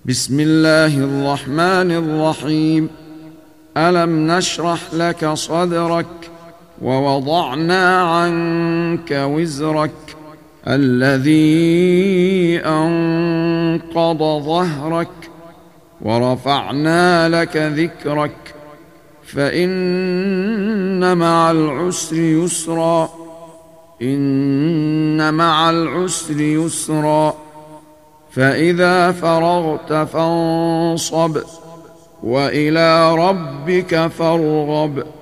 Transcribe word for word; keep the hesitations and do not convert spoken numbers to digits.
بسم الله الرحمن الرحيم. ألم نشرح لك صدرك ووضعنا عنك وزرك الذي أنقض ظهرك ورفعنا لك ذكرك فإن مع العسر يسرا إن مع العسر يسرا فإذا فرغت فانصب وإلى ربك فارغب.